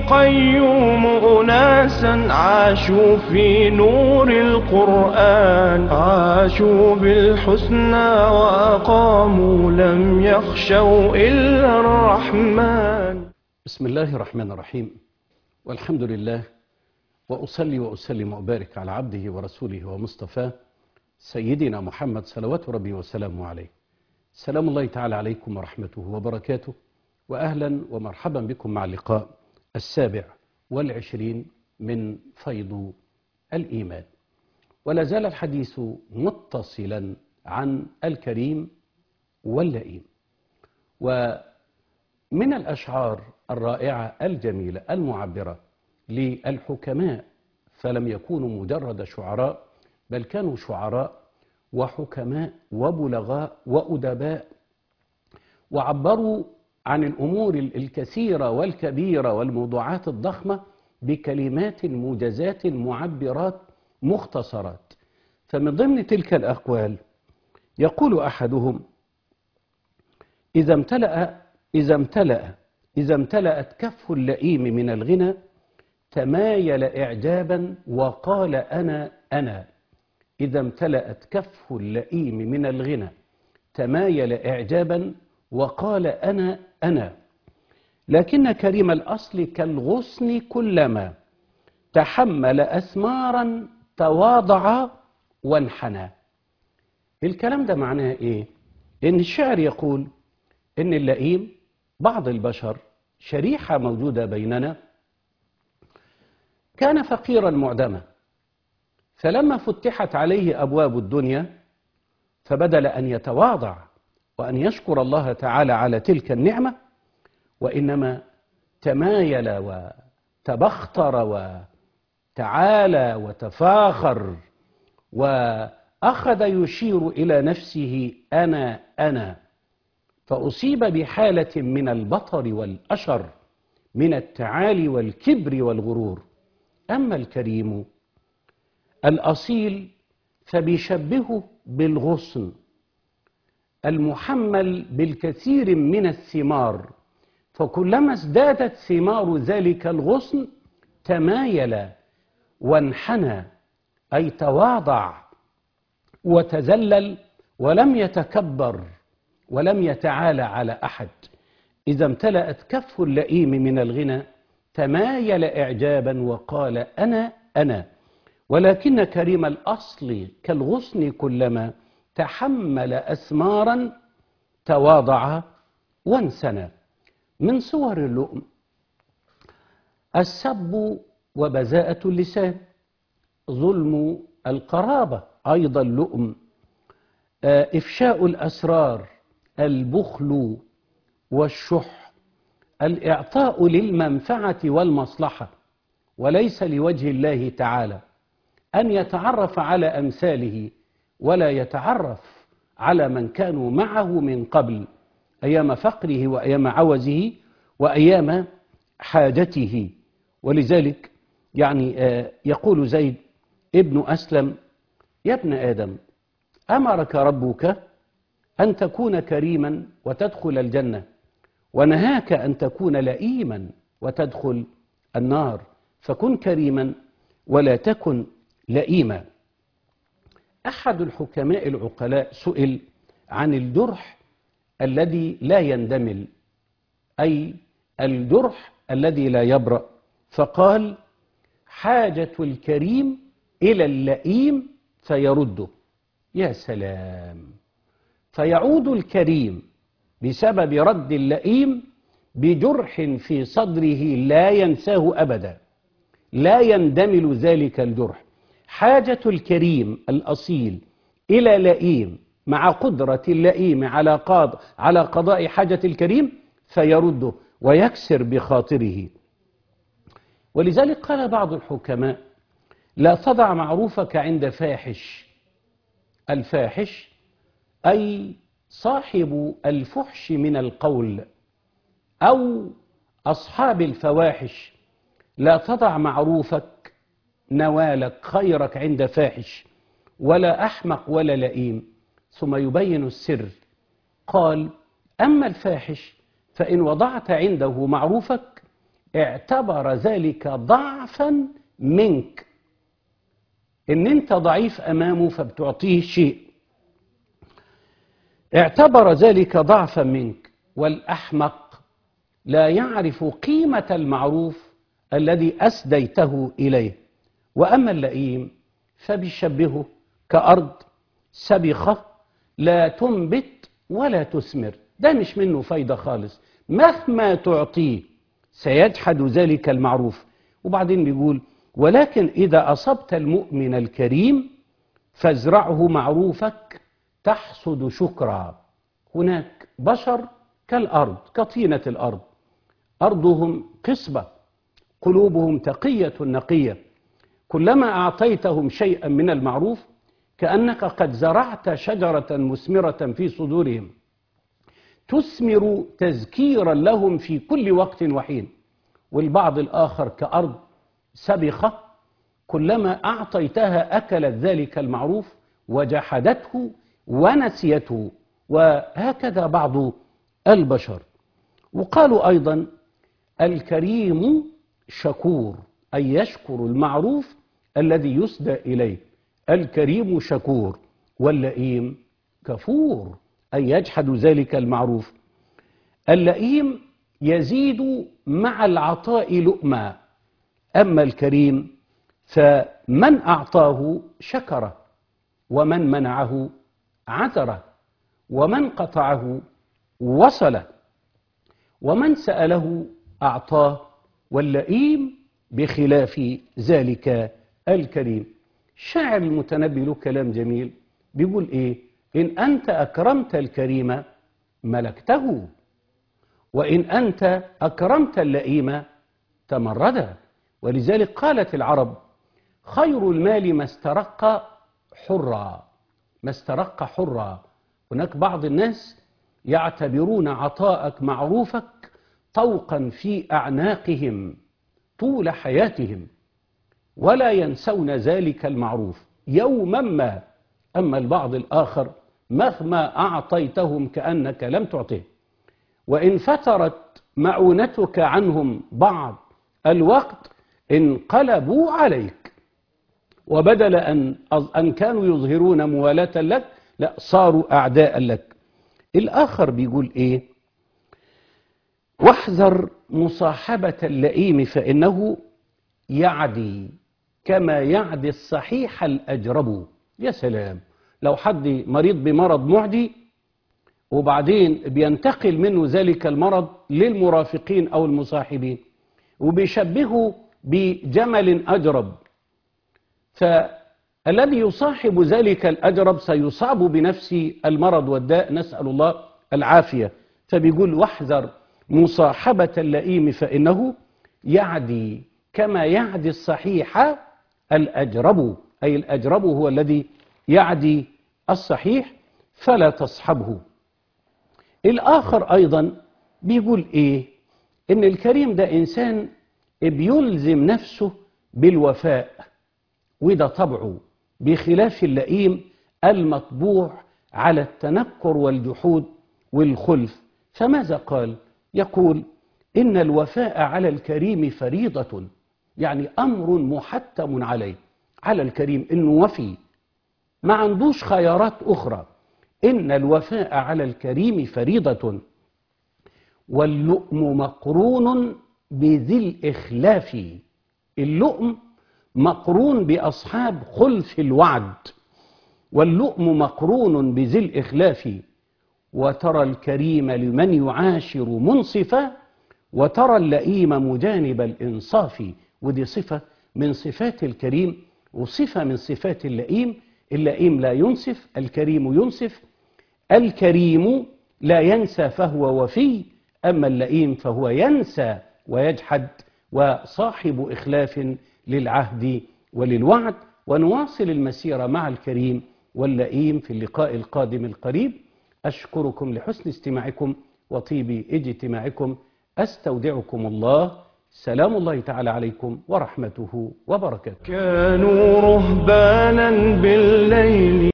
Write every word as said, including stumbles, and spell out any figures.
القيوم أناسا عاشوا في نور القرآن، عاشوا بالحسنى وأقاموا لم يخشوا إلا الرحمن. بسم الله الرحمن الرحيم، والحمد لله، وأصلي وأسلم وأبارك على عبده ورسوله ومصطفاه سيدنا محمد صلوات ربي وسلامه عليه. سلام الله تعالى عليكم ورحمته وبركاته، وأهلا ومرحبا بكم مع اللقاء السابع والعشرين من فيض الإيمان. ولا زال الحديث متصلا عن الكريم واللئيم. ومن الأشعار الرائعة الجميلة المعبرة للحكماء، فلم يكونوا مجرد شعراء، بل كانوا شعراء وحكماء وبلغاء وأدباء، وعبروا عن الأمور الكثيرة والكبيرة والموضوعات الضخمة بكلمات موجزات معبرات مختصرات. فمن ضمن تلك الأقوال يقول أحدهم: إذا امتلأ إذا امتلأ إذا امتلأت كف اللئيم من الغنى تمايل إعجابا وقال أنا أنا. إذا امتلأت كف اللئيم من الغنى تمايل إعجابا وقال أنا أنا. لكن كريم الأصل كالغصن كلما تحمل أثمارا تواضع وانحنى. الكلام ده معناه إيه؟ إن الشاعر يقول إن اللئيم بعض البشر، شريحة موجودة بيننا، كان فقيرا معدما، فلما فتحت عليه أبواب الدنيا فبدل أن يتواضع وأن يشكر الله تعالى على تلك النعمة، وإنما تمايل وتبختر وتعالى وتفاخر، وأخذ يشير إلى نفسه أنا أنا، فأصيب بحالة من البطر والأشر، من التعالي والكبر والغرور. أما الكريم الأصيل فبيشبهه بالغصن المحمل بالكثير من الثمار، فكلما ازدادت ثمار ذلك الغصن تمايل وانحنى، أي تواضع وتذلل ولم يتكبر ولم يتعالى على أحد. إذا امتلأت كف اللئيم من الغنى تمايل إعجابا وقال أنا أنا. ولكن كريم الأصل كالغصن كلما تحمل أثمارا تواضع وانسنى. من صور اللؤم السب وبذاءة اللسان، ظلم القرابة أيضا لؤم، إفشاء الأسرار، البخل والشح، الإعطاء للمنفعة والمصلحة وليس لوجه الله تعالى، أن يتعرف على أمثاله ولا يتعرف على من كانوا معه من قبل، أيام فقره وأيام عوزه وأيام حاجته. ولذلك يعني يقول زيد ابن أسلم: يا ابن آدم، أمرك ربك أن تكون كريما وتدخل الجنة، ونهاك أن تكون لئيما وتدخل النار، فكن كريما ولا تكن لئيما. أحد الحكماء العقلاء سئل عن الجرح الذي لا يندمل، أي الجرح الذي لا يبرأ، فقال: حاجة الكريم إلى اللئيم فيرده. يا سلام! فيعود الكريم بسبب رد اللئيم بجرح في صدره لا ينساه أبدا، لا يندمل ذلك الجرح. حاجة الكريم الأصيل إلى لئيم مع قدرة اللئيم على قاض على قضاء حاجة الكريم فيرده ويكسر بخاطره. ولذلك قال بعض الحكماء: لا تضع معروفك عند فاحش. الفاحش أي صاحب الفحش من القول أو أصحاب الفواحش. لا تضع معروفك، نوالك، خيرك عند فاحش، ولا أحمق ولا لئيم. ثم يبين السر، قال: أما الفاحش فإن وضعت عنده معروفك اعتبر ذلك ضعفا منك، ان انت ضعيف امامه فبتعطيه شيء، اعتبر ذلك ضعفا منك. والأحمق لا يعرف قيمة المعروف الذي أسديته إليه. وأما اللئيم فبيشبهه كأرض سبخة لا تنبت ولا تثمر، ده مش منه فايدة خالص، مهما تعطيه سيجحد ذلك المعروف. وبعدين بيقول ولكن إذا أصبت المؤمن الكريم فازرعه معروفك تحصد شكرا. هناك بشر كالأرض، كطينة الأرض، أرضهم قصبة، قلوبهم تقية نقية، كلما أعطيتهم شيئا من المعروف كأنك قد زرعت شجرة مثمرة في صدورهم تثمر تذكيرا لهم في كل وقت وحين. والبعض الآخر كأرض سبخة، كلما أعطيتها أكلت ذلك المعروف وجحدته ونسيته. وهكذا بعض البشر. وقالوا أيضا الكريم شكور، أي يشكر المعروف الذي يسدى إليه، الكريم شكور. واللئيم كفور، أي يجحد ذلك المعروف. اللئيم يزيد مع العطاء لؤما، أما الكريم فمن أعطاه شكره، ومن منعه عذره، ومن قطعه وصله، ومن سأله أعطاه. واللئيم بخلاف ذلك الكريم. شاعر المتنبي له كلام جميل بيقول إيه؟ إن أنت أكرمت الكريم ملكته، وإن أنت أكرمت اللئيم تمردا. ولذلك قالت العرب خير المال ما استرق حرا، ما استرق حرا. هناك بعض الناس يعتبرون عطاءك معروفك طوقا في أعناقهم طول حياتهم، ولا ينسون ذلك المعروف يوما ما. أما البعض الآخر مهما أعطيتهم كأنك لم تعطيه، وإن فترت معونتك عنهم بعض الوقت انقلبوا عليك، وبدل أن أن كانوا يظهرون موالاة لك لا صاروا أعداء لك. الآخر بيقول إيه؟ واحذر مصاحبة اللئيم فإنه يعدي كما يعدي الصحيح الأجرب. يا سلام، لو حد مريض بمرض معدي وبعدين بينتقل منه ذلك المرض للمرافقين أو المصاحبين وبيشبهه بجمل أجرب، فالذي يصاحب ذلك الأجرب سيصاب بنفس المرض والداء، نسأل الله العافية. فبيقول واحذر مصاحبة اللئيم فإنه يعدي كما يعدي الصحيح الأجرب، أي الأجرب هو الذي يعدي الصحيح، فلا تصحبه. الآخر أيضا بيقول إيه؟ إن الكريم ده إنسان بيلزم نفسه بالوفاء، وده طبعه، بخلاف اللئيم المطبوع على التنكر والجحود والخلف. فماذا قال؟ يقول إن الوفاء على الكريم فريضة، يعني أمر محتم عليه، على الكريم إنه وفي، ما عندوش خيارات أخرى. إن الوفاء على الكريم فريضة، واللؤم مقرون بذي الإخلاف. اللؤم مقرون بأصحاب خلف الوعد، واللؤم مقرون بذي الإخلاف. وترى الكريم لمن يعاشر منصفا، وترى اللئيم مجانب الإنصاف. ودي صفة من صفات الكريم وصفة من صفات اللئيم. اللئيم لا ينصف، الكريم ينصف. الكريم لا ينسى فهو وفي، أما اللئيم فهو ينسى ويجحد وصاحب إخلاف للعهد وللوعد. ونواصل المسيرة مع الكريم واللئيم في اللقاء القادم القريب. أشكركم لحسن استماعكم وطيب اجتماعكم. أستودعكم الله. سلام الله تعالى عليكم ورحمته وبركاته. كانوا رهبانا بالليل